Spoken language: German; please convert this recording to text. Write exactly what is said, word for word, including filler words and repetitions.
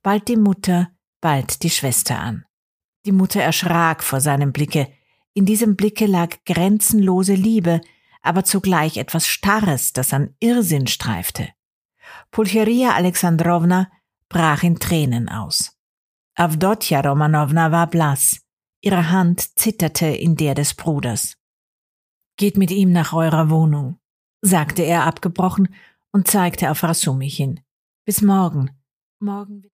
bald die Mutter, bald die Schwester an. Die Mutter erschrak vor seinem Blicke. In diesem Blicke lag grenzenlose Liebe, aber zugleich etwas Starres, das an Irrsinn streifte. Pulcheria Alexandrowna brach in Tränen aus. Awdotja Romanowna war blass. Ihre Hand zitterte in der des Bruders. »Geht mit ihm nach eurer Wohnung«, sagte er abgebrochen und zeigte auf Rasumi hin. »Bis morgen. Morgen